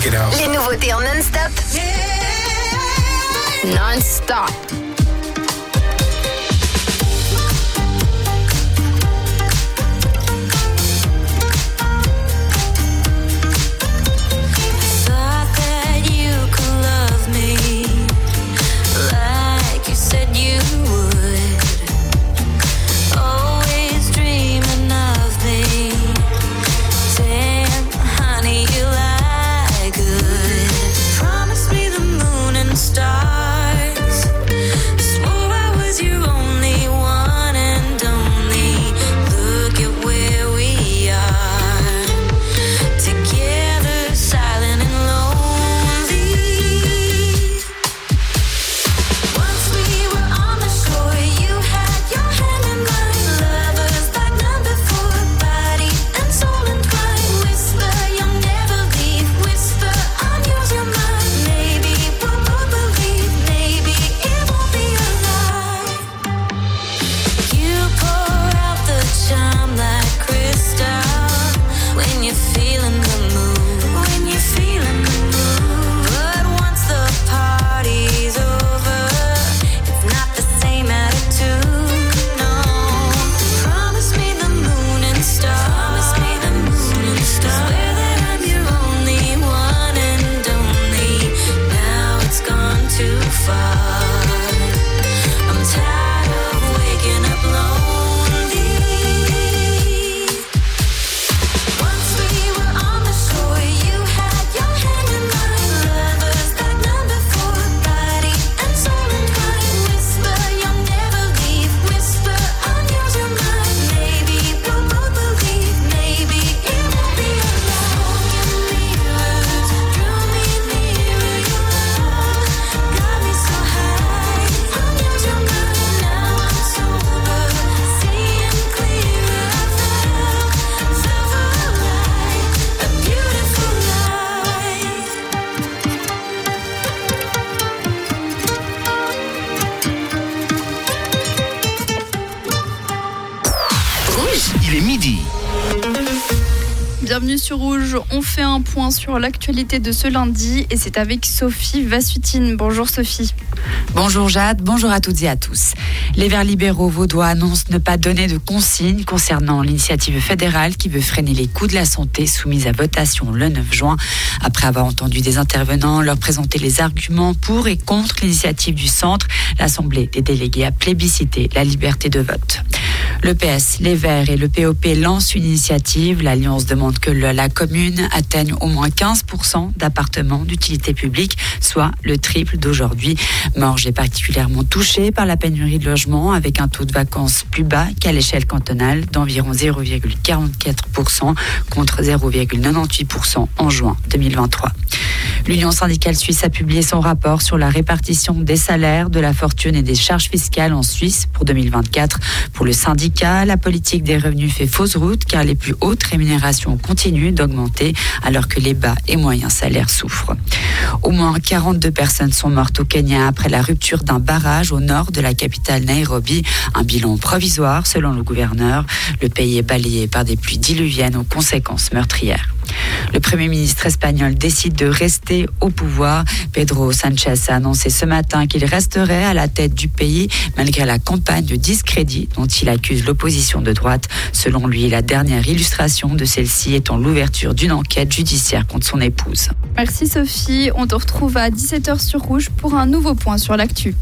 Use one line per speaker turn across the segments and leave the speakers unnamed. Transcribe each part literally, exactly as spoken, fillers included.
Check it out.
Les nouveautés en non-stop. Non-stop.
Il est midi.
Bienvenue sur Rouge, on fait un point sur l'actualité de ce lundi et c'est avec Sophie Vassutine. Bonjour Sophie.
Bonjour Jade, bonjour à toutes et à tous. Les Verts libéraux vaudois annoncent ne pas donner de consignes concernant l'initiative fédérale qui veut freiner les coûts de la santé soumise à votation le neuf juin. Après avoir entendu des intervenants leur présenter les arguments pour et contre l'initiative du centre, l'Assemblée des délégués a plébiscité la liberté de vote. Le P S, les Verts et le P O P lancent une initiative. L'Alliance demande que la commune atteigne au moins quinze pour cent d'appartements d'utilité publique, soit le triple d'aujourd'hui. Morges est particulièrement touchée par la pénurie de logements avec un taux de vacances plus bas qu'à l'échelle cantonale d'environ zéro virgule quarante-quatre pour cent contre zéro virgule quatre-vingt-dix-huit pour cent en juin deux mille vingt-trois. L'Union syndicale suisse a publié son rapport sur la répartition des salaires, de la fortune et des charges fiscales en Suisse pour deux mille vingt-quatre. Pour le syndicat, la politique des revenus fait fausse route car les plus hautes rémunérations continuent d'augmenter alors que les bas et moyens salaires souffrent. Au moins quarante-deux personnes sont mortes au Kenya après la rupture d'un barrage au nord de la capitale Nairobi. Un bilan provisoire selon le gouverneur. Le pays est balayé par des pluies diluviennes aux conséquences meurtrières. Le Premier ministre espagnol décide de rester au pouvoir. Pedro Sánchez a annoncé ce matin qu'il resterait à la tête du pays malgré la campagne de discrédit dont il accuse l'opposition de droite. Selon lui, la dernière illustration de celle-ci étant l'ouverture d'une enquête judiciaire contre son épouse.
Merci Sophie, on te retrouve à dix-sept heures sur Rouge pour un nouveau point sur l'actu.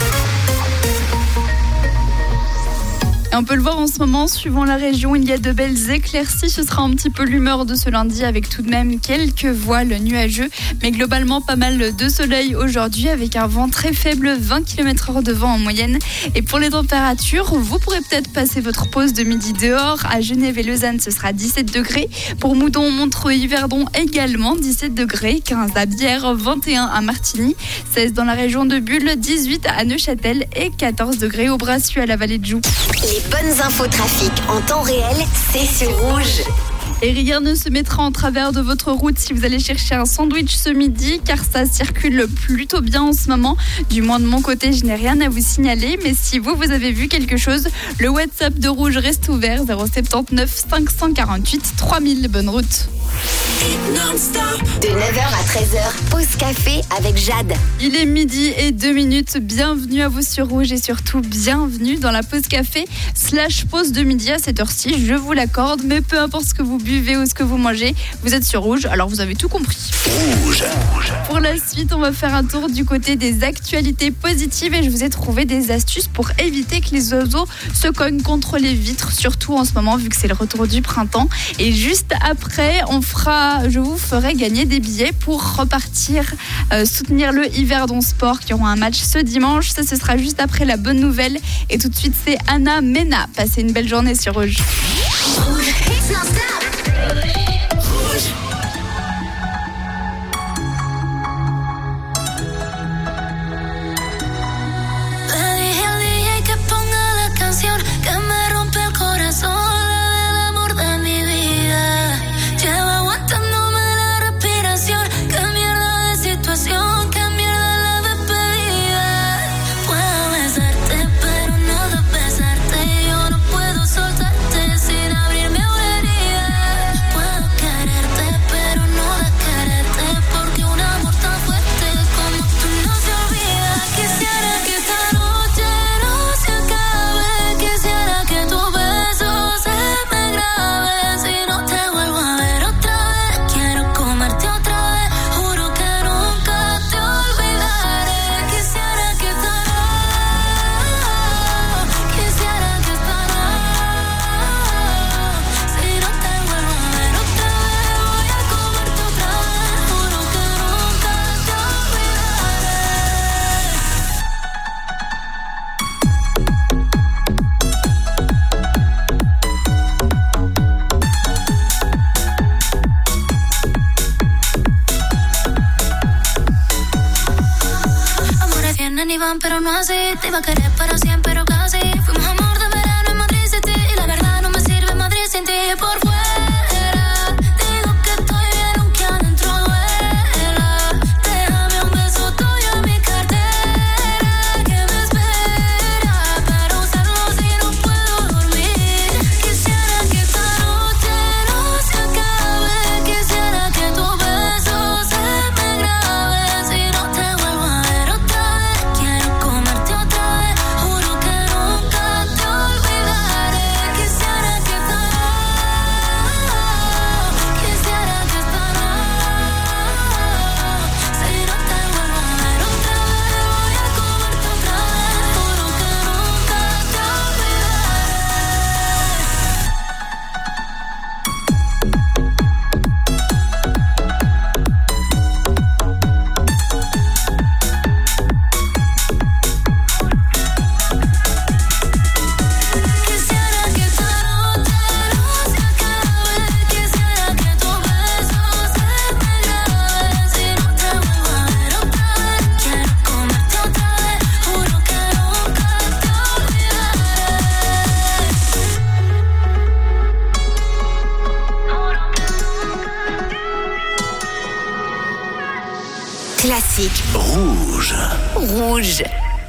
Et on peut le voir en ce moment, suivant la région, il y a de belles éclaircies. Ce sera un petit peu l'humeur de ce lundi avec tout de même quelques voiles nuageux. Mais globalement, pas mal de soleil aujourd'hui avec un vent très faible, vingt kilomètres heure de vent en moyenne. Et pour les températures, vous pourrez peut-être passer votre pause de midi dehors. À Genève et Lausanne, ce sera dix-sept degrés. Pour Moudon, Montreux, Yverdon également, dix-sept degrés. quinze à Bière, vingt et un à Martigny, seize dans la région de Bulle, dix-huit à Neuchâtel et quatorze degrés au Brassus à la Vallée de Joux.
Les bonnes infos trafic en temps réel, c'est sur Rouge.
Et rien ne se mettra en travers de votre route si vous allez chercher un sandwich ce midi, car ça circule plutôt bien en ce moment. Du moins de mon côté, je n'ai rien à vous signaler, mais si vous, vous avez vu quelque chose, le WhatsApp de Rouge reste ouvert, zéro sept neuf cinq cent quarante-huit trois mille. Bonne route.
De neuf heures à treize heures, pause café avec Jade.
Il est midi et deux minutes. Bienvenue à vous sur Rouge et surtout bienvenue dans la pause café slash pause de midi à cette heure-ci. Je vous l'accorde, mais peu importe ce que vous buvez ou ce que vous mangez, vous êtes sur Rouge, alors vous avez tout compris.
Rouge.
Pour la suite, on va faire un tour du côté des actualités positives et je vous ai trouvé des astuces pour éviter que les oiseaux se cognent contre les vitres, surtout en ce moment vu que c'est le retour du printemps. Et juste après, on fera, je vous ferai gagner des billets pour repartir euh, soutenir le Yverdon Sport qui auront un match ce dimanche. Ça, ce sera juste après la bonne nouvelle. Et tout de suite, c'est Anna Mena. Passez une belle journée sur Rouge.
Rouge. It's non stop. Rouge.
Pero no así, te iba a querer para siempre, pero casi. Fuimos amor de verano en Madrid City y la verdad no me sirve Madrid sin ti por fuera. Digo que estoy bien aunque adentro duela. Déjame un beso tuyo en mi cartera que me espera para usarlo si no puedo dormir. Quisiera que esta noche no se acabe. Quisiera que tu beso se me grabe si no te vuelvo a ver otra vez. Quiero comerte otra vez, juro que nunca te olvidaré. Quisiera que esta noche, quisiera que esta noche, si no te vuelvo a ver otra vez, voy a comerte otra vez, juro que nunca te Quisiera que esta noche no se acabe. Quisiera que tu beso se me grabe si no te vuelvo a ver otra vez. Quiero comerte otra vez, juro que nunca te olvidaré.
Classique.
Rouge.
Rouge.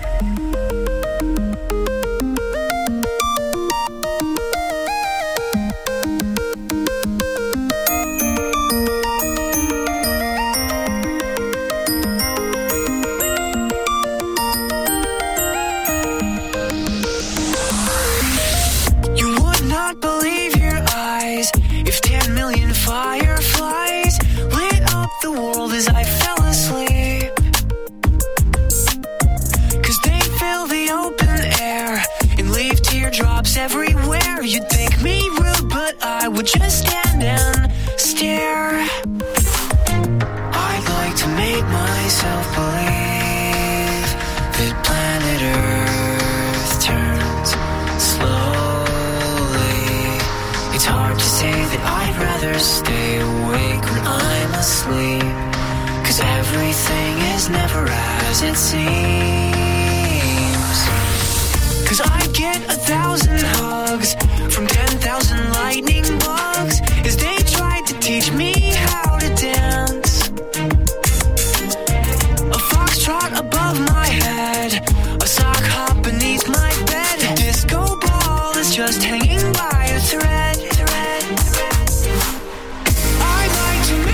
You would not believe your eyes if ten million fireflies lit up the world as I fell asleep. 'Cause they fill the open air and leave teardrops everywhere. You'd think me rude, but I would just stand and stare. I'd like to make myself believe that planet Earth turns slowly. It's hard to say that I'd rather stay awake when I'm asleep. 'Cause everything is never as it seems. 'Cause I get a thousand hugs from ten thousand lightning bugs as they tried to teach me how to dance. A foxtrot above my head, a sock hop beneath my bed, a disco ball is just hanging by a thread. I'd like to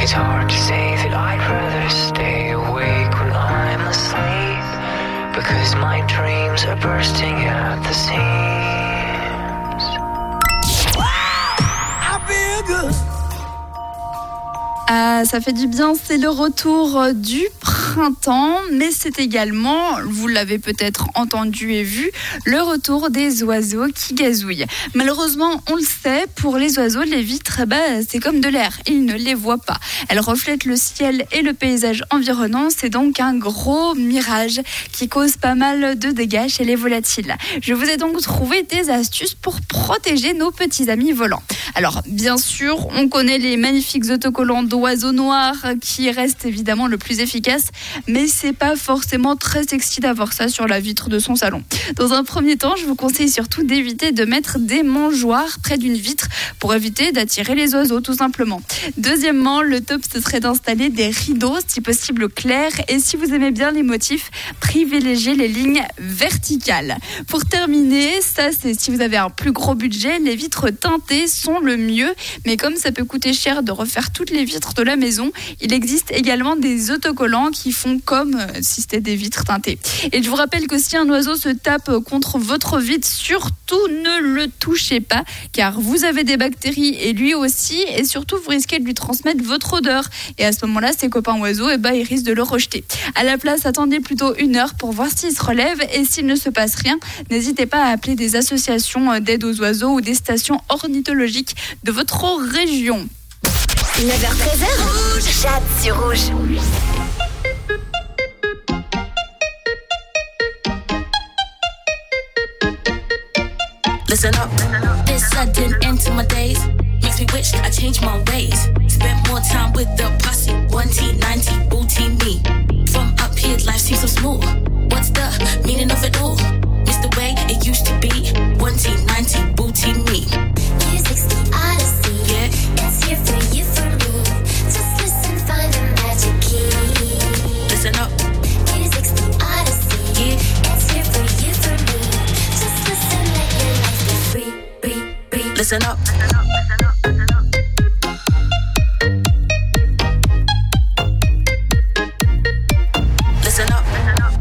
It's hard to say that I'd rather stay awake when I'm asleep, because my dreams are bursting at the seams. Wow, I feel good.
Ah, ça fait du bien, c'est le retour du printemps, mais c'est également, vous l'avez peut-être entendu et vu, le retour des oiseaux qui gazouillent. Malheureusement, on le sait, pour les oiseaux, les vitres, bah, c'est comme de l'air, ils ne les voient pas. Elles reflètent le ciel et le paysage environnant, c'est donc un gros mirage qui cause pas mal de dégâts chez les volatiles. Je vous ai donc trouvé des astuces pour protéger nos petits amis volants. Alors, bien sûr, on connaît les magnifiques autocollants d'oiseaux noirs qui restent évidemment le plus efficace, mais c'est pas forcément très sexy d'avoir ça sur la vitre de son salon. Dans un premier temps, je vous conseille surtout d'éviter de mettre des mangeoires près d'une vitre pour éviter d'attirer les oiseaux, tout simplement. Deuxièmement, le top, ce serait d'installer des rideaux, si possible clairs, et si vous aimez bien les motifs, privilégiez les lignes verticales. Pour terminer, ça c'est si vous avez un plus gros budget, les vitres teintées sont le mieux, mais comme ça peut coûter cher de refaire toutes les vitres de la maison, il existe également des autocollants qui font comme euh, si c'était des vitres teintées. Et je vous rappelle que si un oiseau se tape contre votre vitre, surtout ne le touchez pas, car vous avez des bactéries et lui aussi, et surtout vous risquez de lui transmettre votre odeur. Et à ce moment-là, ses copains oiseaux, eh ben, ils risquent de le rejeter. À la place, attendez plutôt une heure pour voir s'il se relève, et s'il ne se passe rien, n'hésitez pas à appeler des associations d'aide aux oiseaux ou des stations ornithologiques de votre région.
neuf heures treize, Rouge. Jade sur Rouge.
Listen up, this sudden end to my days makes me wish I changed my ways. Spent more time with the posse, one T, ninety, booty me. From up here, life seems so small. What's the meaning of it all? It's the way it used to be, one T, ninety, booty me.
Music's the odyssey, yeah. It's here for you, for me. Just listen, find the magic key.
Listen up,
Music's the odyssey, yeah. It's here for you, for me. Just listen, let your life be free, free, free.
listen up. Listen up.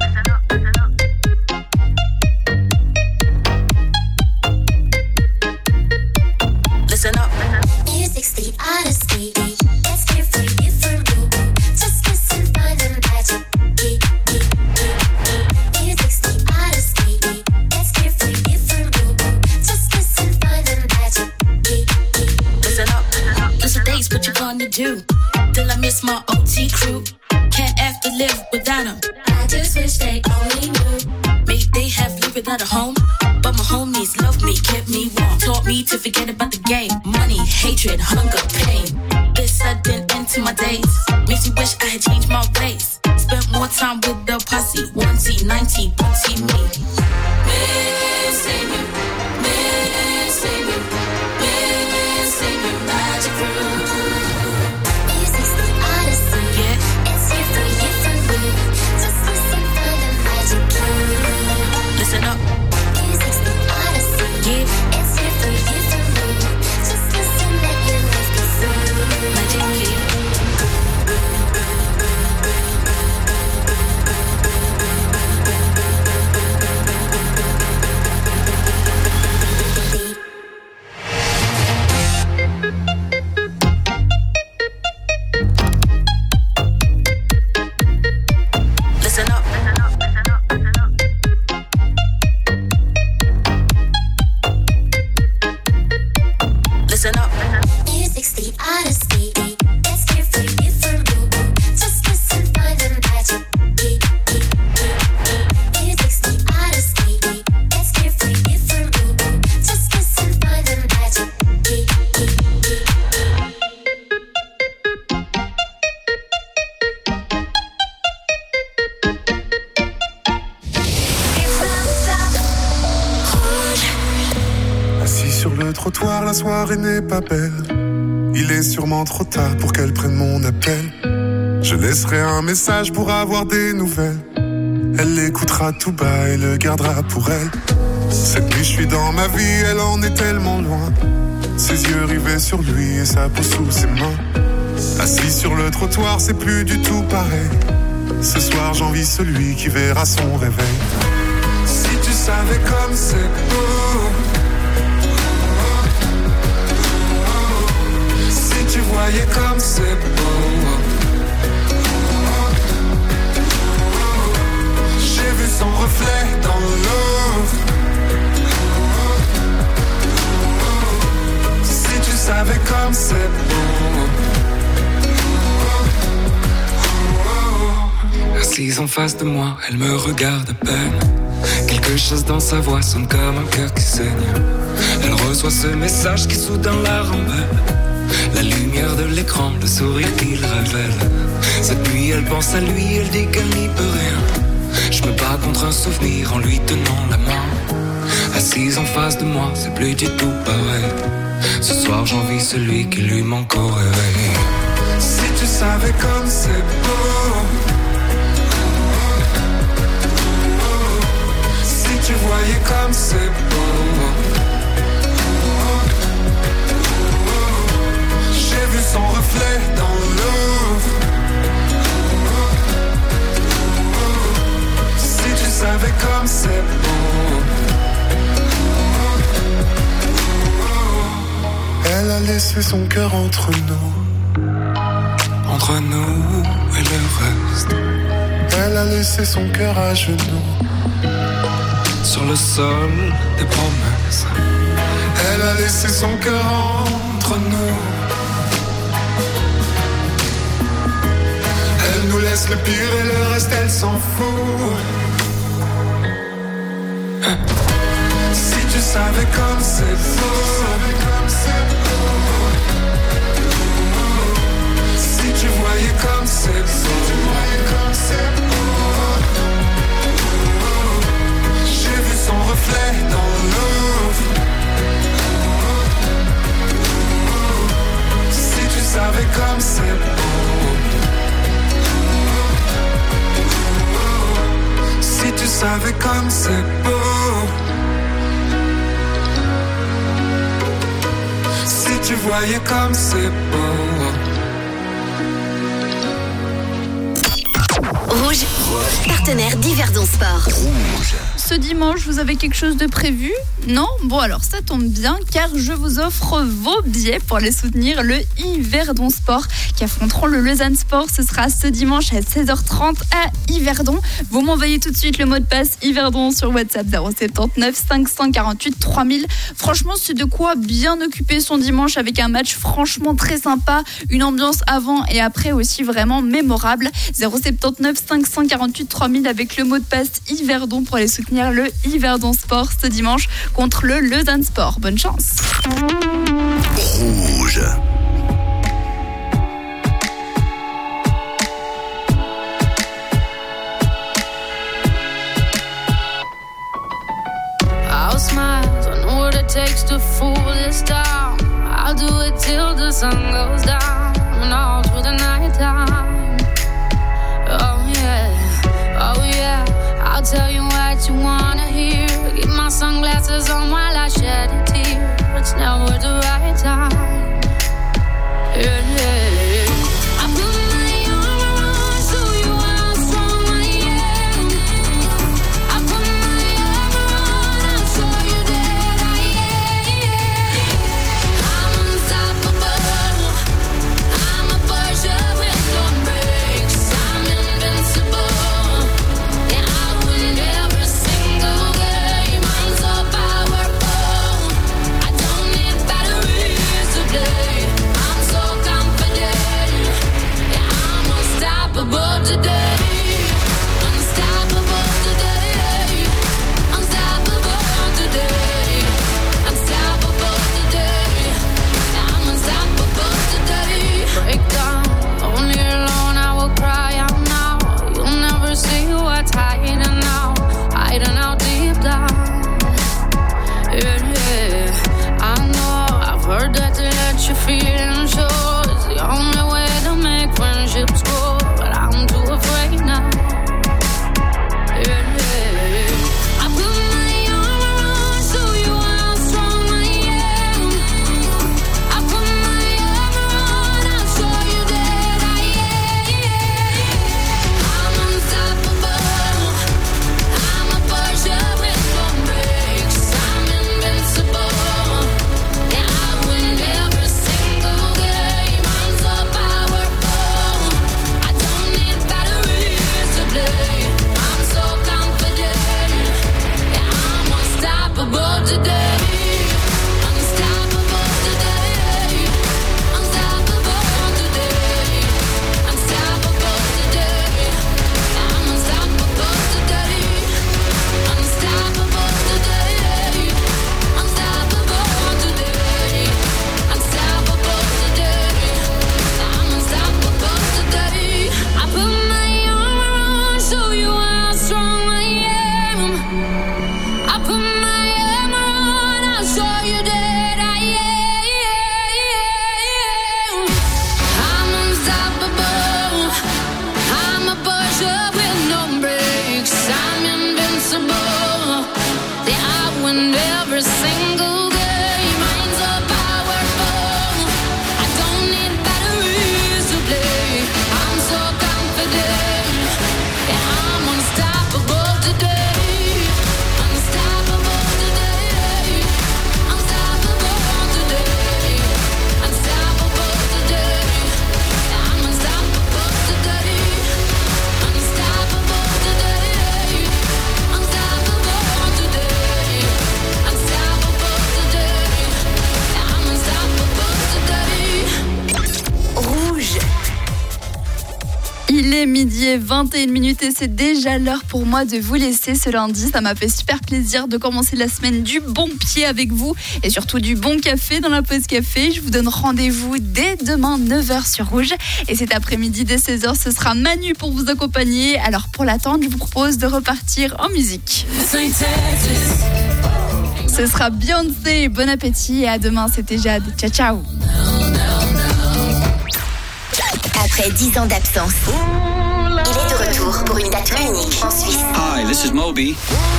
Listen up.
Music's the odyssey. It's here for you, for me. Just listen, find the magic key. Music's the odyssey. It's here for you, for me. Just listen, find the magic key.
Listen up. Those are days, what you gonna do? Till I miss my O T crew. Can't have to live without them.
I just wish they only knew.
Maybe they have lived without a home, but my homies love me, kept me warm, taught me to forget about the game. Money, hatred, hunger, pain. This sudden end to my days makes me wish I had changed my ways. Spent more time with the posse, one T, ninety, booty me. Missing you, missing you, missing you, magic room.
Music's the odyssey.
Yeah,
It's here for you, for me. Just listen, find the magic key.
listen up.
Music's the odyssey.
Yeah,
It's here for you, for me. Just listen, let your life be free.
magic key. Listen up. Listen up.
Music's the odyssey. It's here for you, for me. Just listen, find the magic key. Music's the odyssey. It's here for you, for me. Just listen, find the magic key.
Assis sur le trottoir, la soirée n'est pas belle. Il est sûrement trop tard pour qu'elle prenne mon appel. Je laisserai un message pour avoir des nouvelles. Elle l'écoutera tout bas et le gardera pour elle. Cette nuit, je suis dans ma vie, elle en est tellement loin. Ses yeux rivés sur lui et sa peau sous ses mains. Assis sur le trottoir, c'est plus du tout pareil. Ce soir, j'envie celui qui verra son réveil. Si tu savais comme c'est beau, si tu voyais comme c'est beau. J'ai vu son reflet dans l'eau. Si tu savais comme c'est beau. Assise en face de moi, elle me regarde à peine. Quelque chose dans sa voix sonne comme un cœur qui saigne. Elle reçoit ce message qui soudain la rend belle. La lumière de l'écran, le sourire qu'il révèle. Cette nuit elle pense à lui, elle dit qu'elle n'y peut rien. Je me bats contre un souvenir en lui tenant la main. Assise en face de moi, c'est plus du tout pareil. Ce soir j'envie celui qui lui manque au réveil. Si tu savais comme c'est beau. Si tu voyais comme c'est beau. J'ai vu son reflet dans l'eau. Si tu savais comme c'est beau. Elle a laissé son cœur entre nous. Entre nous et le reste. Elle a laissé son cœur à genoux. Sur le sol des promesses. Elle a laissé son cœur entre nous. Elle nous laisse le pire et le reste elle s'en fout. Si tu savais comme c'est beau. Si tu voyais comme c'est beau. J'ai vu son reflet dans l'eau. Si tu savais comme c'est beau. Si tu savais comme c'est beau. Si tu voyais comme c'est beau.
Rouge, partenaire d'Yverdon Sport.
Rouge.
Ce dimanche, vous avez quelque chose de prévu ? Non ? Bon alors ça tombe bien car je vous offre vos billets pour aller soutenir le Yverdon Sport qui affronteront le Lausanne Sport. Ce sera ce dimanche à seize heures trente à Yverdon. Vous m'envoyez tout de suite le mot de passe Yverdon sur WhatsApp zéro sept neuf cinq cent quarante-huit trois mille. Franchement, c'est de quoi bien occuper son dimanche avec un match franchement très sympa, une ambiance avant et après aussi vraiment mémorable. zéro sept neuf cinq cent quarante-huit trois mille avec le mot de passe Yverdon pour aller soutenir le Yverdon Sport ce dimanche contre le Lausanne Sport. Bonne chance.
Rouge.
I'll smile, I know what it takes to fool this town. I'll do it till the sun goes down and all through the night time. Oh yeah, oh yeah, I'll tell you what you wanna hear. Keep my sunglasses on while I shed a tear. It's never the right time. Yeah, yeah. I put my arm around, show you how strong I am. I put my arm around, I'll show you that I am. I'm unstoppable. I'm a Porsche with no brakes. I'm invincible. Yeah, I win every single game. I'm so powerful. I don't need batteries to play. I'm so confident. Yeah, I'm unstoppable today. Unstoppable today. Unstoppable today. Unstoppable today. Yeah, I'm unstoppable today. Break down, only alone I will cry out now. You'll never see what's hiding now, hiding out deep down. Yeah, yeah. I know, I've heard that to let you feel and show is the only way to make friendships grow, but I'm too afraid now. Yeah, yeah. I put my arm around, show you how strong I am. I put my arm around, I'll show you that
est midi et vingt et une minutes et c'est déjà l'heure pour moi de vous laisser ce lundi. Ça m'a fait super plaisir de commencer la semaine du bon pied avec vous et surtout du bon café dans la pause café. Je vous donne rendez-vous dès demain neuf heures sur Rouge et cet après-midi dès seize heures ce sera Manu pour vous accompagner. Alors pour l'attendre, je vous propose de repartir en musique. Ce sera Beyoncé. Bon appétit et à demain. C'était Jade. Ciao ciao.
Après dix ans d'absence, il est de retour pour une date unique en Suisse.
Hi, this is Moby.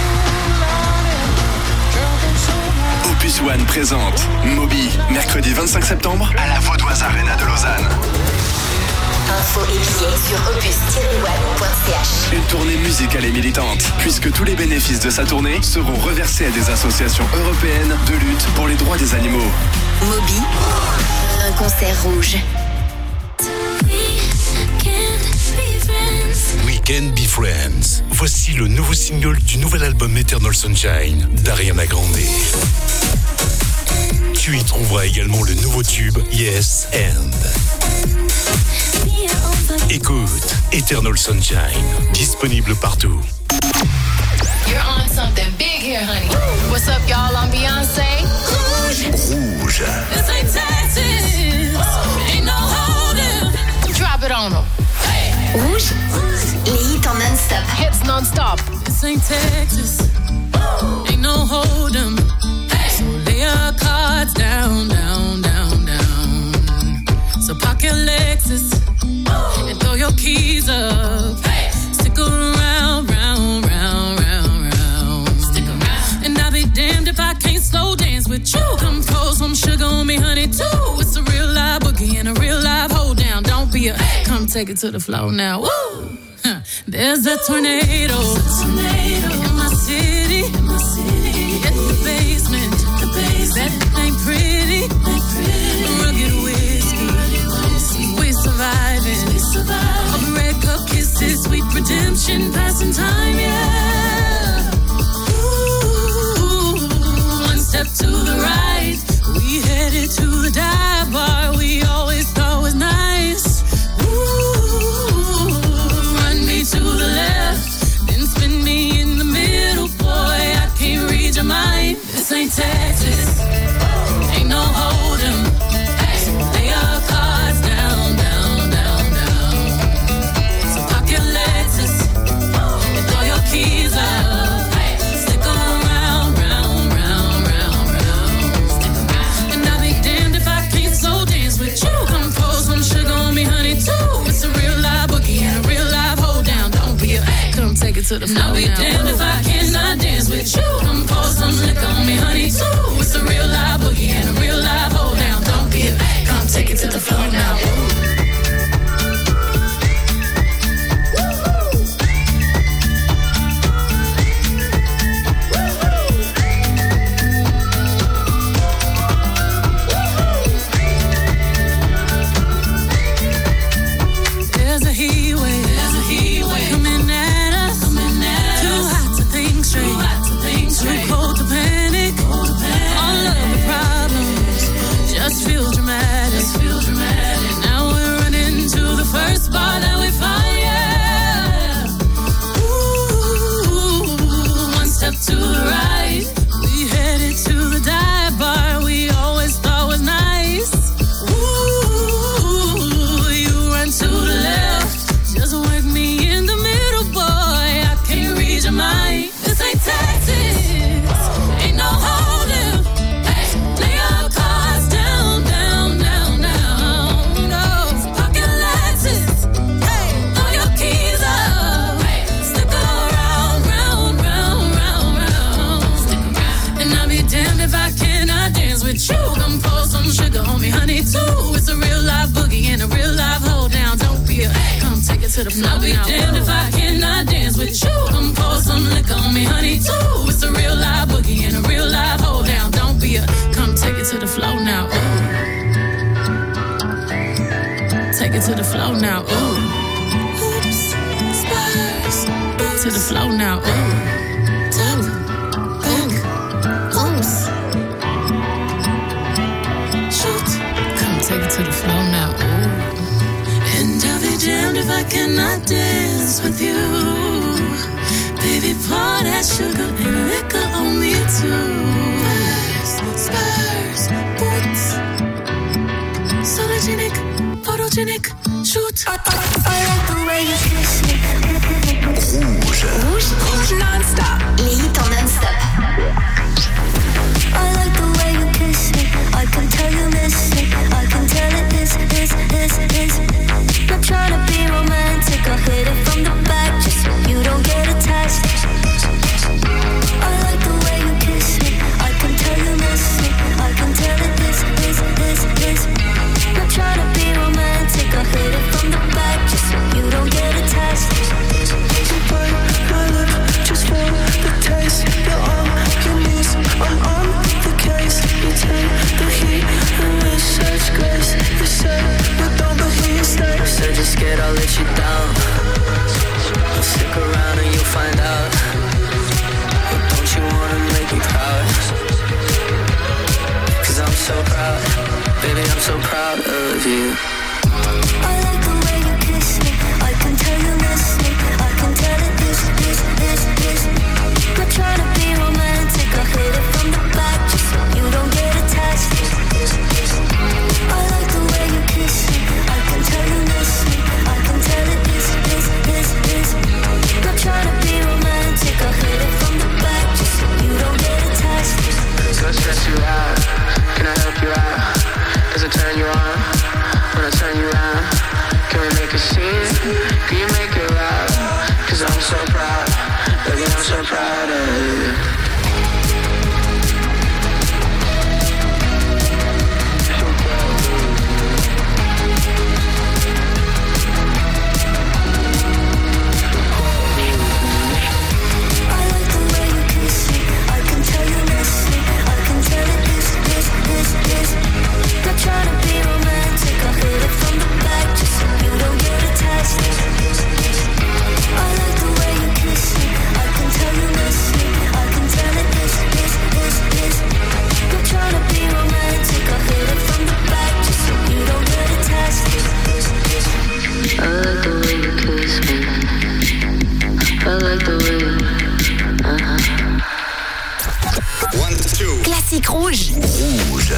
Opus One présente Moby, mercredi vingt-cinq septembre à la Vaudoise Arena de Lausanne.
Infos et billets sur opus tiret one point c h.
Une tournée musicale et militante, puisque tous les bénéfices de sa tournée seront reversés à des associations européennes de lutte pour les droits des animaux.
Moby, un concert rouge.
We Can Be Friends. Voici le nouveau single du nouvel album Eternal Sunshine d'Ariana Grande. Tu y trouveras également le nouveau tube Yes and. Écoute, Eternal Sunshine, disponible partout.
You're on something big here, honey. What's up, y'all? I'm Beyoncé.
Rouge.
This ain't Texas. Ain't no holding. Drop it on them.
Rouge, les hits en non-stop.
Hits non-stop. This ain't Texas. Ain't no hold'em. So lay your cards down, down, down, down. So park your Lexus and throw your keys up. Stick around, round, round, round, round. Stick around. And I'll be damned if I can't slow dance with you. Come pour some sugar on me, honey, too. It's a real live boogie and a real live hold down. Don't be a come take it to the floor now. Woo! Huh. There's a tornado, a tornado in my city, in my city. Hit the basement, the basement. That ain't pretty, ain't pretty. Rugged whiskey, whiskey. We surviving, we surviving. All the red cup kisses, sweet redemption, passing time, yeah. Ooh, one step to the right, we headed to the dive bar we always thought was nice. Ooh, run me to the left, then spin me in the middle, boy, I can't read your mind. This ain't Texas, ain't no hold'em. So lay your cards down, down, down, down. So pop your Lexus and throw your keys up. Stick around, round, round, round, round. Stick around. And I'll be damned if I can't slow dance with you. Come pour some sugar on me, honey, too. It's a real live boogie and a real live hold down. Don't be a come take it to the floor. I'll be damned if I cannot dance with you. Come pour some liquor on me, honey, too. It's a real live boogie and a real live hold down. Don't be a come take it to the floor now. There's a heat wave, there's a heat wave coming at us, coming at us. Too hot to think straight, too hot to think straight. Too cold to panic, cold to panic. All of the problems just feel dramatic, just feel dramatic. Now we're running to the first bar that we find, yeah. Ooh, one step to the right, we headed to the dive bar we always thought was nice. Ooh, you run to the left, just work me in the middle, boy, I can't read your mind. This ain't Texas, ain't no hold'em. Lay your cards down, down, down, down. No, park your Lexus, throw your keys up. Stick around, round, round, round, round. And I'll be damned if I cannot dance with you. Come pour some sugar on me, honey, too. It's a real live boogie and a real live hold down. Don't be a come take it to the floor. I'll be damned if I cannot dance with you. Come pour some liquor on me, honey, too. It's a real live boogie and a real live hold down. Don't be a come take it to the floor now. Ooh. Take it to the floor now. Ooh. Oops, spurs. To the floor now. Ooh. Tap. Oops. Shoot. Come take it to the floor now. Ooh. And I'll be damned if I
Why can't I dance with you? Baby, pour that sugar and liquor on me too. Spurs, spurs, boots. Sologenic, photogenic, shoot. I, I, I like the way you kiss me.
Rouge. Rouge. Rouge non-stop. Les hits en non-stop.
I like the way you kiss me. I can tell you miss me. I can tell it is, is, is, is. Not trying to be romantic. I'll hit it from the back just so you don't get attached. I like the way you kiss me. I can tell you miss me. I can tell it is, is, is, is. Not trying to be romantic. I'll hit it from the back just so you don't get attached.
You bite my lip just for the taste. You're on your knees, I'm on the case. You take the heat and with such grace. You say we don't, but he stays.
Said you're scared I'll let you down. I'll stick around and you'll find out. But don't you wanna make me proud? Cause I'm so proud. Baby, I'm so proud of you.
I like the way you kiss me. I can tell you miss me. I can tell it is, is, is, is. Not trying to be romantic. I'll hit it from the back just so you don't get attached. I like the way you kiss me. I can tell you miss me. I can tell it is, is, is, is. Not trying to be romantic. I'll hit it from the back just so you don't get attached.
Let's stress you out. Can I help you out? Does it turn you on? When I turn you around, can we make a scene? Can you make it loud? Cause I'm so proud, baby, I'm so proud of you.
I like the way you kiss me. I can tell you miss me. I can tell it is, is, is, is. Not trying to be romantic. I'll hit it from the back just so you don't get attached. I like the way you kiss me. I can tell you miss me. I can tell it is, is, is, is. Not trying to be romantic. I'll hit it from the back just so you don't get attached.
I like the way you kiss me. I like the way you... Uh-huh.
One, two. Classique rouge. Rouge.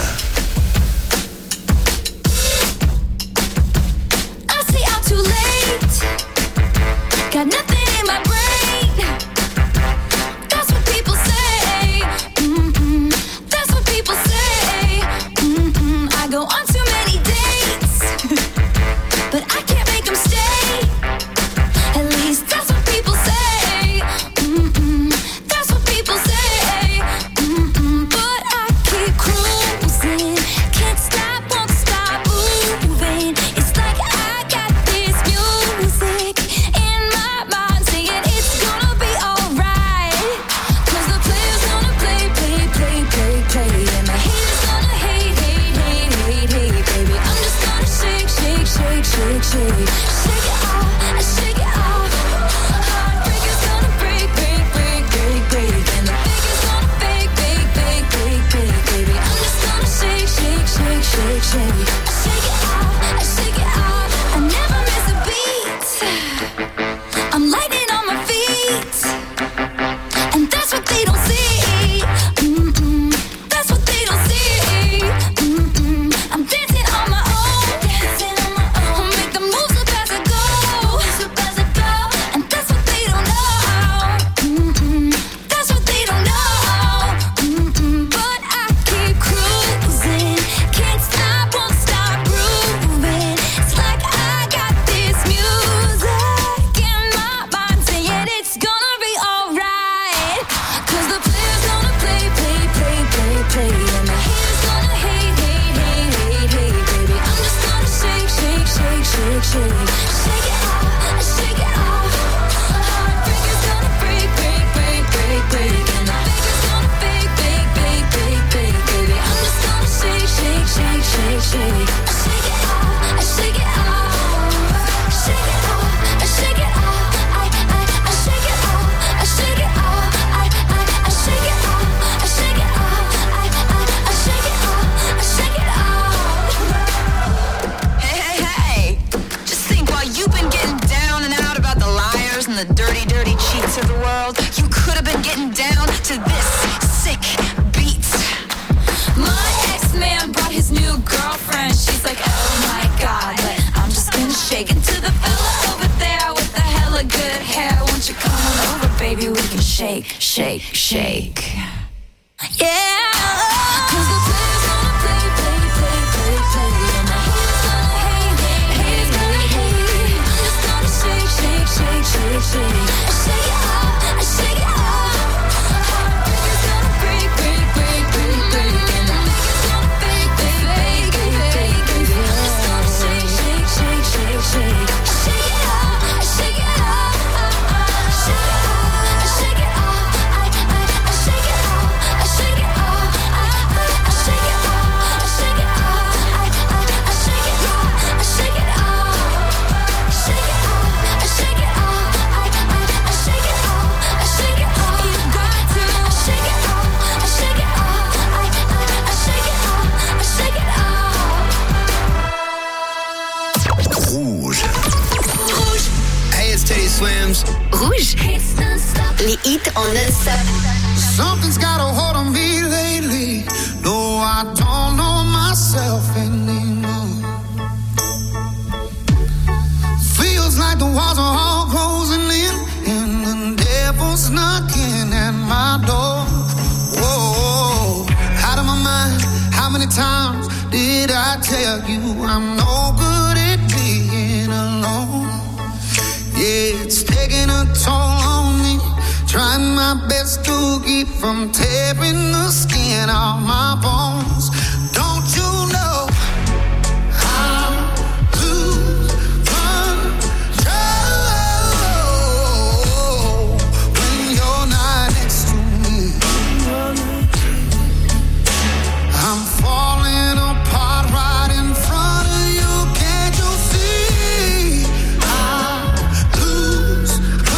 I see I'm too late. Got nothing in my brain. That's what people say. Mm-mm. That's what people say. Mm-mm. I go on too many dates, but I can't make them stay. At least that's what people say. Mm-mm. That's what people say. Mm-mm. But I keep cruising. Can't stop, won't stop moving. It's like I got this music in my mind saying it's gonna be alright. Cause the player's gonna play, play, play, play, play. And the haters gonna hate, hate, hate, hate, hate. Baby, I'm just gonna shake, shake, shake, shake, shake. Shake it off, I shake it off. Heartbreaker's gonna break, break, break, break, break. And the faker's gonna fake, fake, fake, fake, fake. Baby, I'm just gonna shake, shake, shake, shake, shake. I shake it off, I shake it off. I never miss a beat. I'm lightning on my feet, and that's what they don't see. Mm-mm. That's what they don't see. Mm-mm. I'm dancing on my own, dancing on my own. Make the moves up as I go, up as I go. And that's what they don't know. Mm-mm. That's what they don't know. Mm-mm. But I keep cruising, can't stop, won't stop grooving. It's like I got this music in my mind saying it's gonna be alright. Cause the player's gonna play, play, play, play, play. And the haters gonna hate, hate, hate, hate, hate. Baby, I'm just gonna shake, shake, shake, shake, shake. Shake it off, I shake it off. Heartbreaker's gonna break, break, break, break, break. And the faker's gonna fake, fake, fake, fake, fake. Baby, I'm just gonna shake, shake, shake, shake, shake. I shake it off, I shake it off. Shake it off, I shake it off. I, I, I shake it off, I shake it off. I, I, I shake it off, I shake it off. I, I, I shake it off, I shake it off.
Hey, hey, hey. Just think
getting down to this sick beat.
My ex-man brought his new girlfriend. She's like, oh my god, but I'm just gonna shake it to the fella over there with the hella good hair. Won't you come on over, baby? We can shake, shake, shake. Yeah. Cause the players gonna play, play, play, play, play. And the haters gonna hate, hate, haters gonna hate. I'm just gonna shake, shake, shake, shake, shake. I shake it up, I shake it up. Heartbreakers gonna break, break, break, break, break. And the fakers gonna fake, fake, fake, fake, fake, fake. I'm just gonna shake, shake, shake, shake, shake. I shake it up, I shake it up. I shake it up, I shake it up. I, I, I shake it up, I shake it up. I, I, I shake it up, I shake it up. I, I, I shake it up, I shake it up. Shake it up, I shake it up. I, I, I shake it up, I shake it up. You got to shake it up, I shake it up. I, I, I shake it up, I shake it up.
Rouge. Rouge. Hey, it's Teddy Swims.
Rouge. Les hits en non-stop.
Something's got a hold on me lately. No, I don't know myself anymore. Feels like the walls are all closing in, and the devil's knocking at my door. Whoa, out of my mind. How many times did I tell you I'm no good at being alone? Yeah, it's taking a toll on me. Trying my best to keep from tearing the skin off my bones. Don't you know I lose control when you're not next to me? I'm falling apart right in front of you. Can't you see? I lose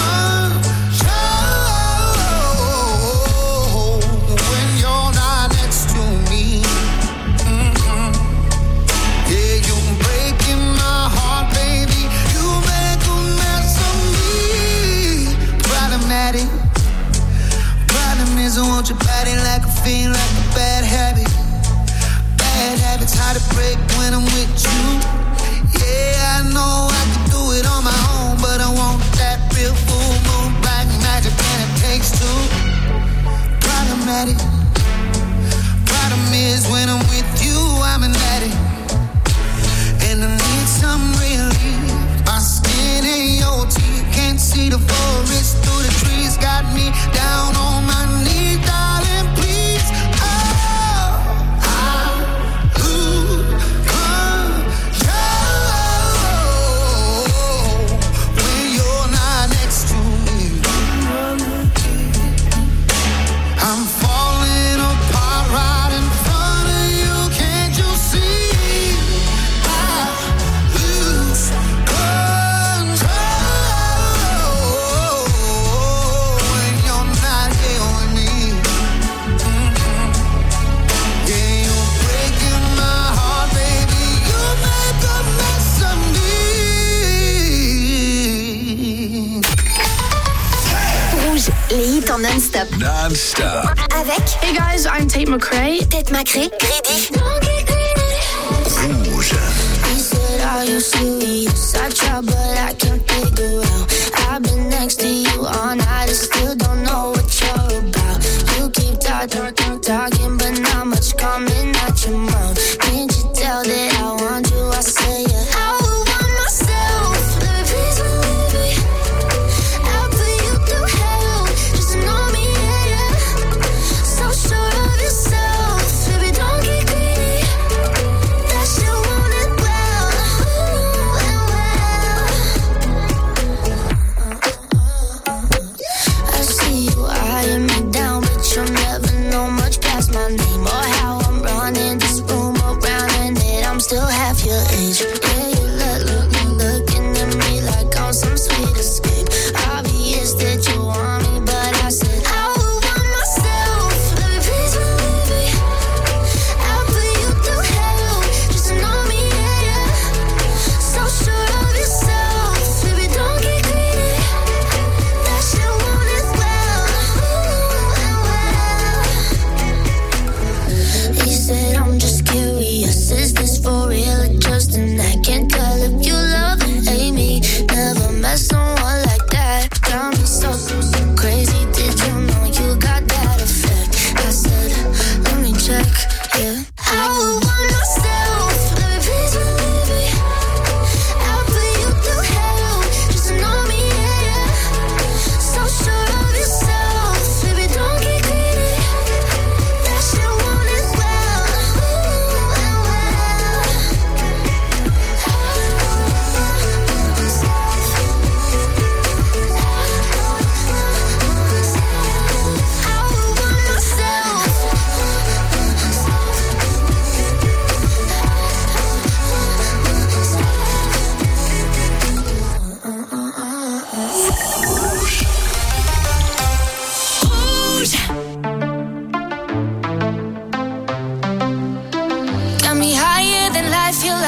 control when you're not next to me. Mm-hmm. Yeah, you're breaking my heart, baby. You make a mess of me. Problematic. Problem is, I want your body like a fiend, like a bad habit. Bad habits hard to break when I'm with you. Yeah, I know I can do it on my own, but I want that real full moon black magic, and it takes two. Problematic. Problem is when I'm with you, I'm an addict, and I need some relief. My skin ain't your teeth, can't see the forest through the trees. Got me down on my knees, darling, please. Oh, I lose control when you're not next to me. I'm falling apart right in front of you. Can't you see? I lose control when you're not here with me. Mm-hmm. Yeah, you're breaking my heart, baby. You make a mess of me.
Rouge. Les hits en non-stop.
Non-stop.
Avec
Hey guys, I'm Tate McRae.
Tate McRae, Greedy.
Rouge.
He said, are you serious? I try, but I can't figure out. I've been next to you all night and still don't know what you're about. You keep talking, talking, but not much coming out your mouth. Can't you tell that I want you? I say it. I would want myself. Baby, please believe me. I'll put you through hell. Just know me, yeah, yeah. So sure of yourself. Baby, don't get greedy. That shit want it well. Ooh, and well. I see you eyeing me down, but you'll never know much past my name or how I'm running this room around, and that I'm still half your age. Yeah, you look, look, looking at me like I'm some sweet escape. Obvious that you want me, but I said I would want myself. Baby, please believe me. I'll put you through hell. Just know me, yeah, yeah. So sure of yourself. Baby, don't get greedy. That shit want it well. Ooh,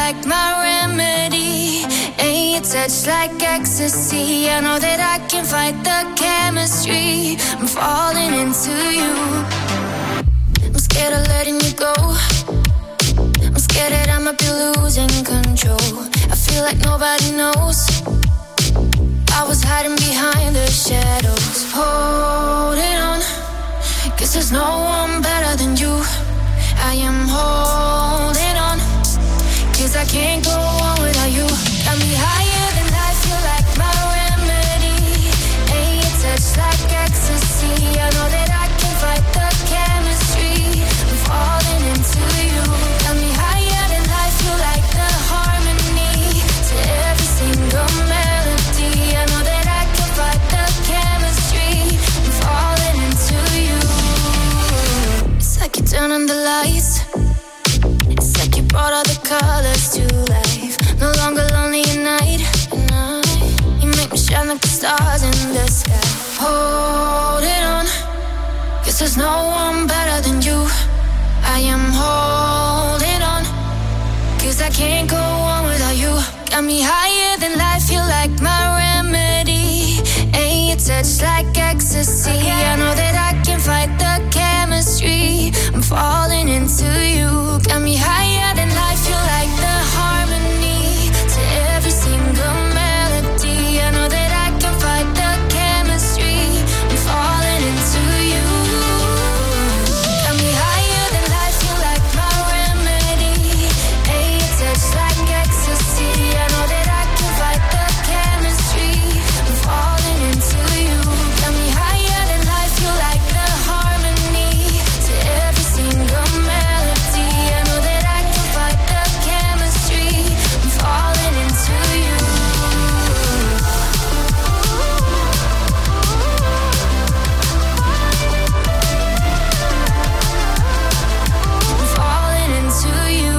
like my remedy. Ain't your touch like ecstasy. I know that I can fight the chemistry. I'm falling into you. I'm scared of letting you go. I'm scared that I might be losing control. I feel like nobody knows. I was hiding behind the shadows. Holding on, 'cause there's no one better than you. I am holding on, 'cause I can't go on without you. Got me higher than life, feel like my remedy. Ain't your touch like ecstasy. I know that I can fight the chemistry. I'm falling into you. Got me higher than life, feel like the harmony to every single melody. I know that I can fight the chemistry. I'm falling into you. It's like you turn on the lights. It's like you brought all the colors to life. No longer lonely at night. At night. You make me shine like the stars in the sky. Holding on, 'cause there's no one better than you. I am holding on, 'cause I can't go on without you. Got me higher than life, feel like my remedy. Ain't your touch like ecstasy. I know that I can fight the chemistry. I'm falling into you. Got me higher than life, feel like the harmony to every single melody. I know that I can fight the chemistry. I'm falling into you. Got me higher than life, feel like my remedy. Ain't your touch like ecstasy. I know that I can fight the chemistry. I'm falling into you. Got me higher than life, feel like the harmony to every single melody. I know that I can fight the chemistry. I'm falling into you. I'm falling into you.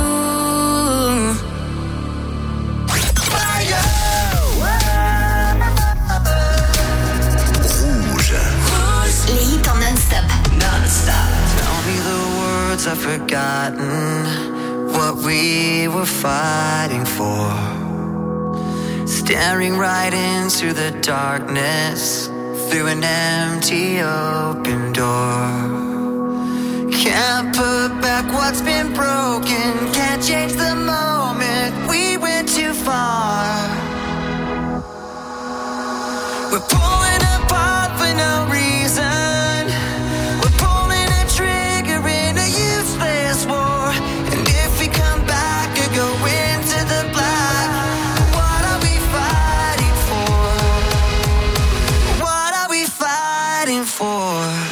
Les hits en non-stop.
Non-stop. Tell me the words I've forgotten, what we were fighting for. Staring right into the darkness, through an empty open door. Can't put back what's been broken, can't change the moment, we went too far. We're pulling apart for no reason. We're pulling a trigger in a useless war. And if we come back and go into the black, what are we fighting for? What are we fighting for?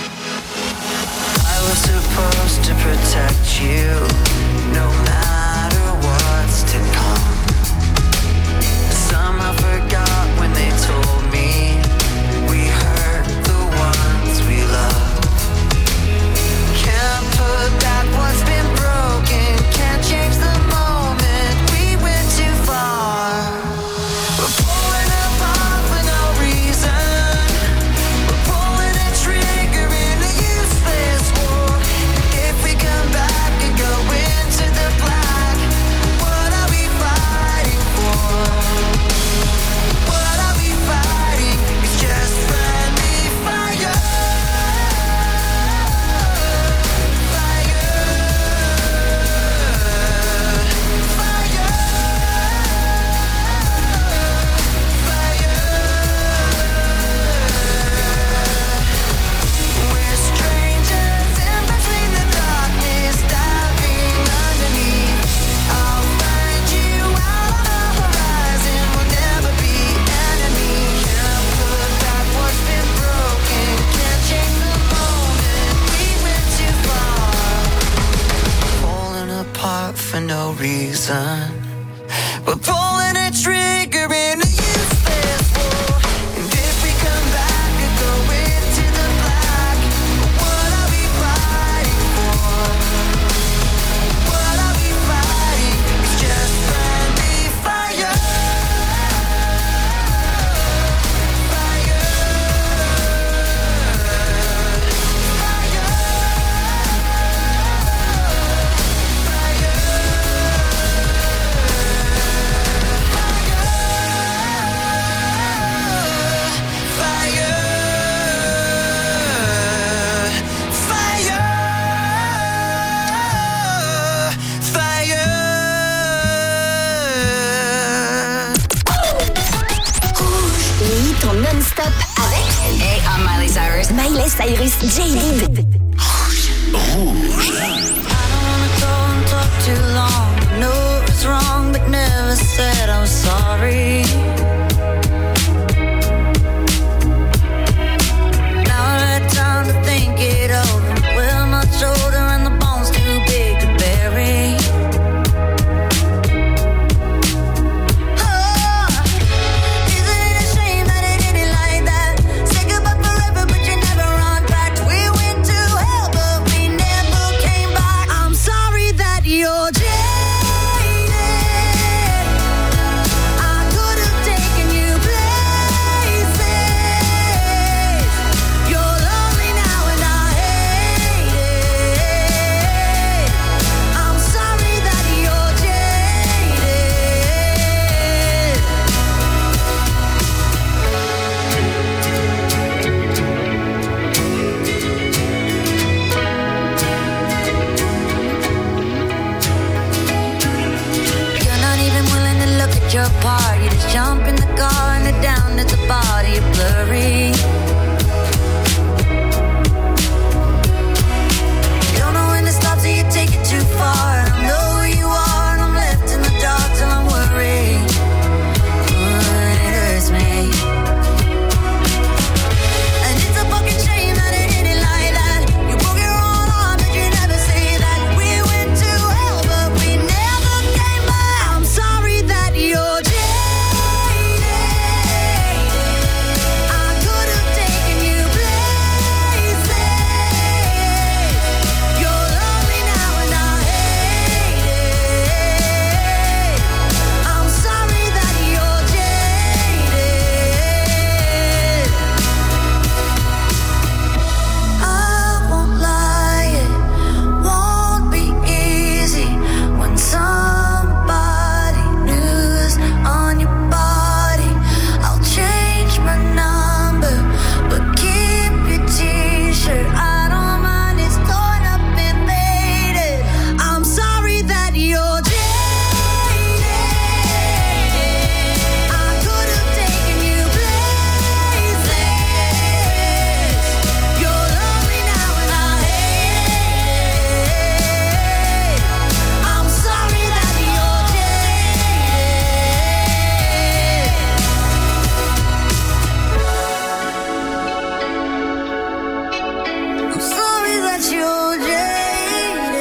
I was supposed to protect you, no matter what's to come. Somehow forgot when they told me we hurt the ones we love. Can't put back what's been broken, can't change the moment, we went too far. We're pulling apart for no reason. We're pulling a trigger in a useless war. If we come back and go into the black, what are we fighting for? What are we fighting? It's just friendly fire. Fire. Fire. Fire. We're strangers in between the darkness, diving underneath. I'll find you out on the horizon. We'll never be enemies. Can't put back what's been broken, can't change the moment, we went too far. Falling apart for no reason. We're pulling a trigger in a useless war. And if we come back and go into the black, what are we fighting for? What are we fighting? It's just friendly fire. Fire. Fire.
en non-stop avec
Hey, I'm Miley Cyrus.
Miley Cyrus, J-Dib.
Rouge.
Too long, know it's wrong, but never said I'm sorry. Now I had time to think it over. Well, my shoulder and the bones too big to bury. Oh, isn't it a shame that it ended like that? Say goodbye forever, but you never run back. We went to hell, but we never came back. I'm sorry that you're jaded. I could have taken you places. You're lonely now and I hate it. I'm sorry that you're jaded. You're not even willing to look at your part. You just jump in the car and head down to the body blurry. You don't know when to stop, so you take it too far. I don't know who you are, and I'm left in the dark till I'm worried. But it hurts me. And it's a fucking shame that it ended like that. You broke your own heart, but you never say that. We went to hell, but we never came back. I'm sorry that you're jaded. I could have taken you places. You're lonely now and I hate it. I'm sorry that you're jaded. I won't lie, it won't be easy when somebody new's on your body. I'll change my number, but keep your t-shirt. I don't mind, it's torn up and faded. I'm sorry that you're jaded. I could have taken you places. You're lonely now and I hate it. I'm sorry that you're jaded. I'm sorry that you're jaded.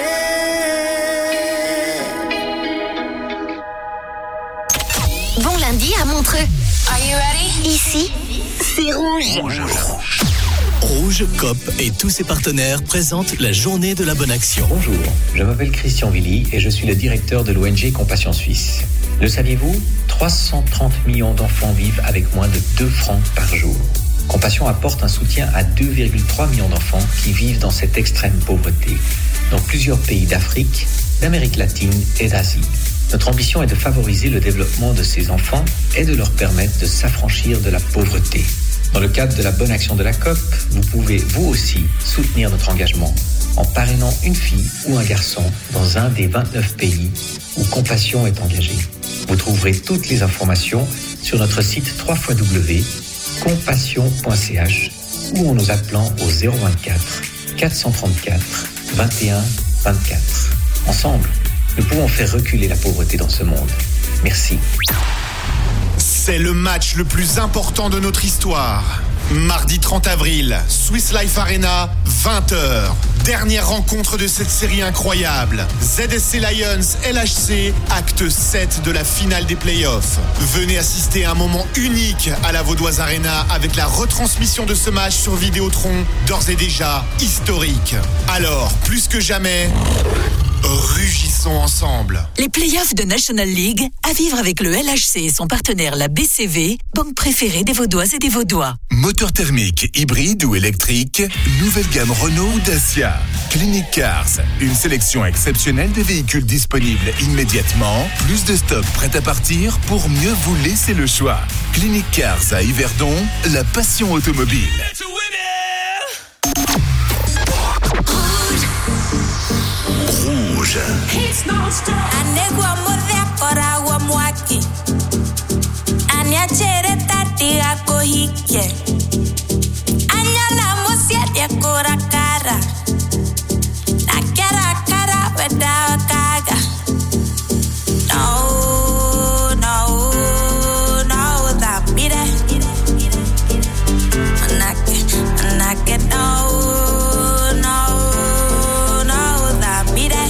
Bon lundi à Montreux.
Are you ready?
Ici, c'est rouge.
Rouge, C O P et tous ses partenaires présentent la journée de la bonne action.
Bonjour, je m'appelle Christian Willy et je suis le directeur de l'O N G Compassion Suisse. Le saviez-vous ? trois cent trente millions d'enfants vivent avec moins de deux francs par jour. Compassion apporte un soutien à deux virgule trois millions d'enfants qui vivent dans cette extrême pauvreté, dans plusieurs pays d'Afrique, d'Amérique latine et d'Asie. Notre ambition est de favoriser le développement de ces enfants et de leur permettre de s'affranchir de la pauvreté. Dans le cadre de la bonne action de la C O P, vous pouvez vous aussi soutenir notre engagement en parrainant une fille ou un garçon dans un des vingt-neuf pays où Compassion est engagée. Vous trouverez toutes les informations sur notre site w w w point compassion point c h ou en nous appelant au zéro vingt-quatre quatre cent trente-quatre vingt et un vingt-quatre. Ensemble, nous pouvons faire reculer la pauvreté dans ce monde. Merci.
C'est le match le plus important de notre histoire. Mardi trente avril, Swiss Life Arena, vingt heures. Dernière rencontre de cette série incroyable. Z S C Lions L H C, acte sept de la finale des playoffs. Venez assister à un moment unique à la Vaudoise Arena avec la retransmission de ce match sur Vidéotron, d'ores et déjà historique. Alors, plus que jamais, rugissons ensemble.
Les playoffs de National League à vivre avec le L H C et son partenaire la B C V, banque préférée des Vaudoises et des Vaudois.
Moteur thermique, hybride ou électrique, nouvelle gamme Renault ou Dacia. Clinic Cars, une sélection exceptionnelle de véhicules disponibles immédiatement. Plus de stock prêt à partir pour mieux vous laisser le choix. Clinic Cars à Yverdon, la passion automobile. Rouge.
Anegua modea kora wa mwaki. Anya chere tati ako
hike. Anyala musiete kura cara. Na kera cara without kaga. No, no, no, that be that. Manake, manake, no, no, no, that be that.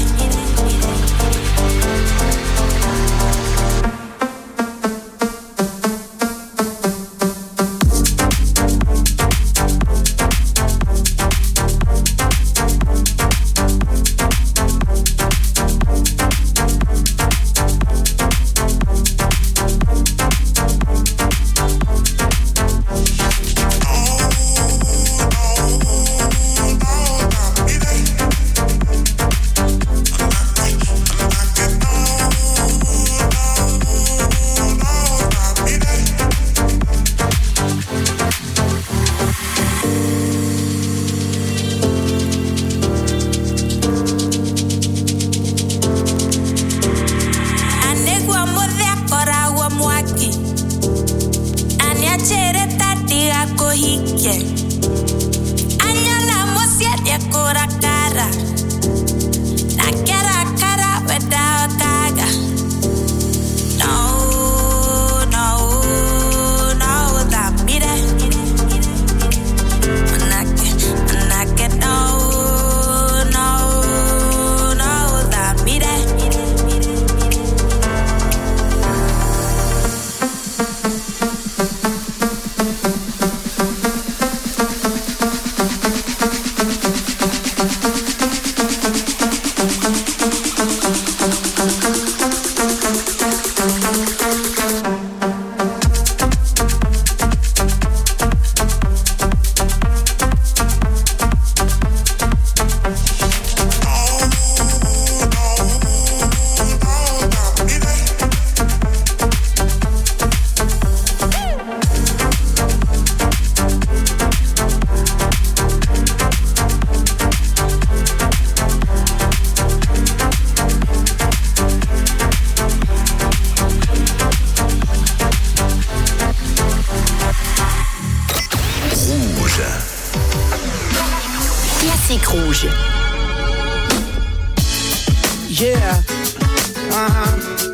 Yeah. Uh-huh.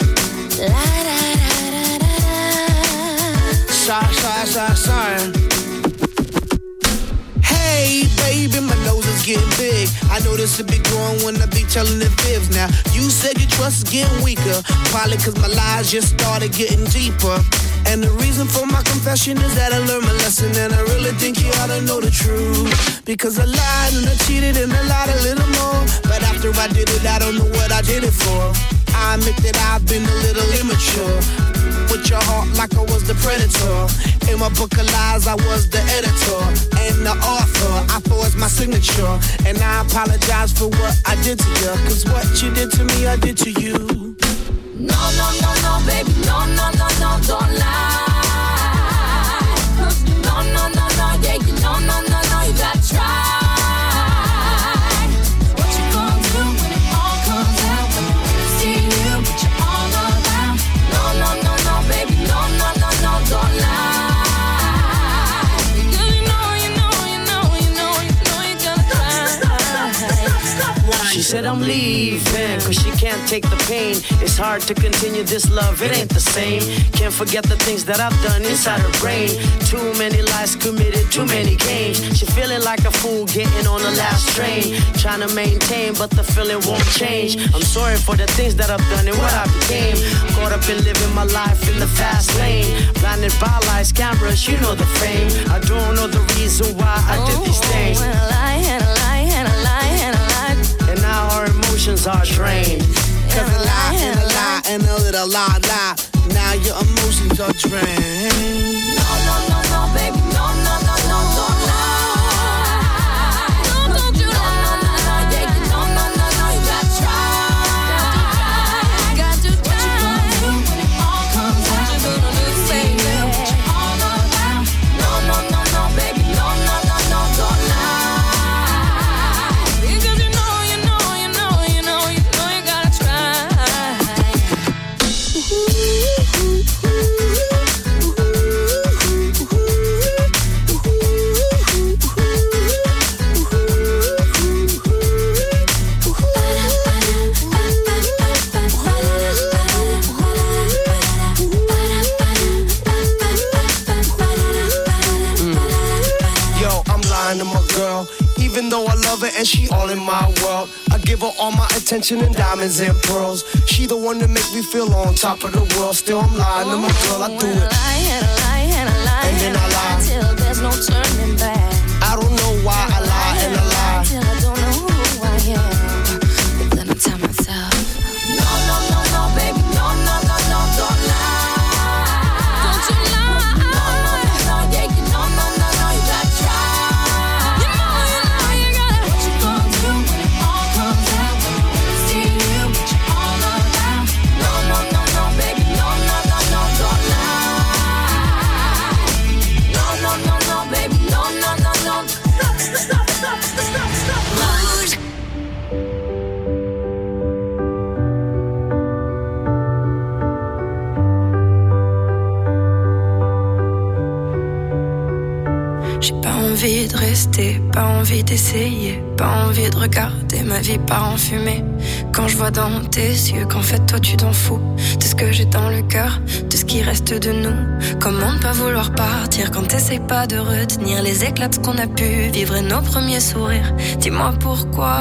Sorry, sorry, sorry, sorry. Hey, baby, my nose is getting big. I know this will be growing when I be telling the fibs. Now, you said your trust is getting weaker. Probably cause my lies just started getting deeper. And the reason for my confession is that I learned my lesson. And I really think you ought to know the truth. Because I lied and I cheated and I lied a little more. But after I did it, I don't know what I did it for. I admit that I've been a little immature. With your heart like I was the predator. In my book of lies, I was the editor. And the author, I forged my signature. And I apologize for what I did to you. Cause what you did to me, I did to you.
No, no, no, no, baby, no, no, no, no, don't lie. No, no, no, no, yeah, you no, no, no, no, you gotta try. What you gonna do when it all comes out? When you really see you, but you're all around. No, no, no, no, baby, no, no, no, no, don't lie. Because you know, you know, you know, you know, you know you gotta try.
She said I'm leaving, cause she can't take the pain. It's hard to continue this love, it ain't the same. Can't forget the things that I've done inside her brain. Too many lies committed, too many games. She feeling like a fool getting on the last train. Trying to maintain, but the feeling won't change. I'm sorry for the things that I've done and what I became. Caught up in living my life in the fast lane. Blinded by lights, cameras, you know the fame. I don't know the reason why I did these things.
And a lie, and a lie, and a lie, and a lie.
And now our emotions are drained. Cause a lie and a lie and a little lie, lie. Now your emotions are drained.
No, no, no, no, baby, no, no, no, no, don't lie. No, don't you lie. No, no, no, yeah, you no, no, no, no, you gotta try. You got to try. What you gonna do when it all comes out? What you gonna do, baby? What you all about? No, no, no, no, baby, no, no, no, no, don't lie. Because you know, you know, you know, you know, you know you gotta try.
though I love her and she all in my world. I give her all my attention and diamonds and pearls. She the one that make me feel on top of the world. Still I'm lying to my girl, I do it.
I lie and I lie and I lie
and then I lie
till there's no turning back.
I don't know why I lie and I lie
till I don't know who I am. But then I tell myself, no, no, no, no, baby, no, no, no, no, don't lie. Don't you lie. No, no, no, no, yeah, you know, no, no, no, you gotta try. You know, you know, you gotta. What you gonna do when it all comes out? When I see you, but you all around. No, no, no, no, baby, no, no, no, no, don't lie. No, no, no, no, baby, no, no, no, no. Stop, stop, stop, stop, stop, stop. Rouge. J'ai pas envie de rester, pas envie d'essayer, pas envie de regarder ma vie part en fumée. Quand je vois dans tes yeux qu'en fait toi tu t'en fous de ce que j'ai dans le cœur, de ce qui reste de nous. Comment ne pas vouloir partir quand t'essayes pas de retenir les éclats de ce qu'on a pu vivre et nos premiers sourires. Dis-moi pourquoi.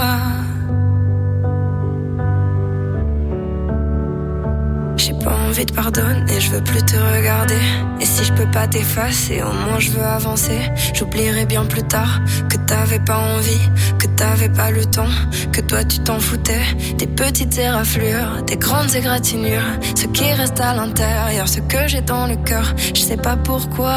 J'ai pas envie de pardonner, je veux plus te regarder. Et si je peux pas t'effacer, au moins je veux avancer. J'oublierai bien plus tard que t'avais pas envie, que t'avais pas le temps, que toi tu t'en foutais. Des petites éraflures, des grandes égratignures, ce qui reste à l'intérieur, ce que j'ai dans le cœur, je sais pas pourquoi.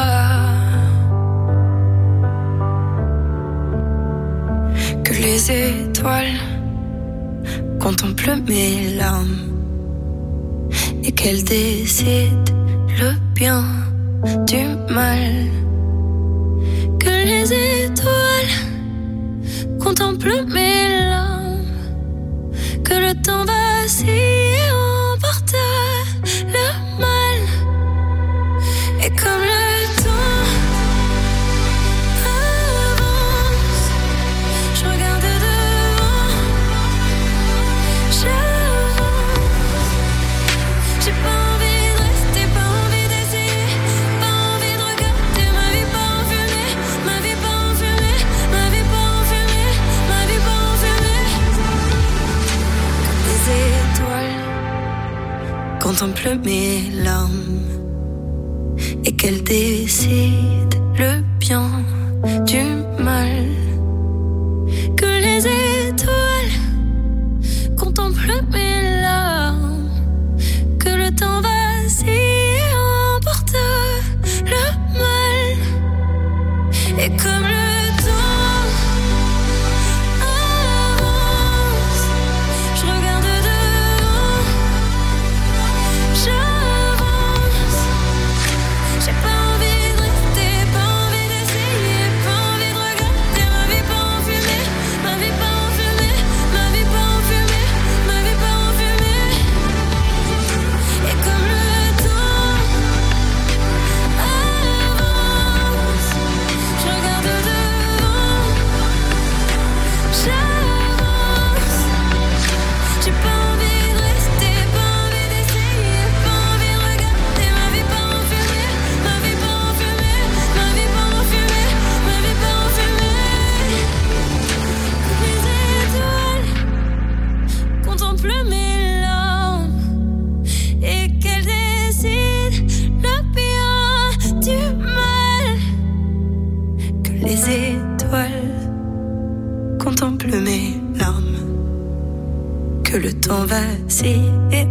Que les étoiles contemplent mes larmes et qu'elle décide le bien du mal. Que les étoiles contemplent mes larmes, que le temps vacille et emporte le mal. Et comme le temps avance, je regarde devant, j'avance. J'ai pas envie de rester, pas envie d'essayer, pas envie de regarder ma vie pas en fumée, ma vie pas en fumée, ma vie pas en fumée, ma vie pas en fumée. Comme les étoiles contemplent mes larmes et qu'elles décident le bien du mal. Que les étoiles contemplent mes larmes, que le temps vacille et emporte le mal. Et comme le temps avance, je regarde devant, j'avance. J'ai pas envie de rester, pas envie d'essayer, pas envie de regarder ma vie pas en fumée, ma vie pas en fumée, ma vie pas en fumée, ma vie pas en fumée. Et comme le temps avance, je regarde devant, j'avance. J'ai pas envie de rester, pas envie d'essayer, pas envie de regarder ma vie pas en fumée, ma vie pas en fumée, ma vie pas en fumée, ma vie pas en fumée. Les étoiles contemplent mes larmes et qu'elles décident le bien du mal. Que les étoiles contemplent mes larmes, que le temps vacille et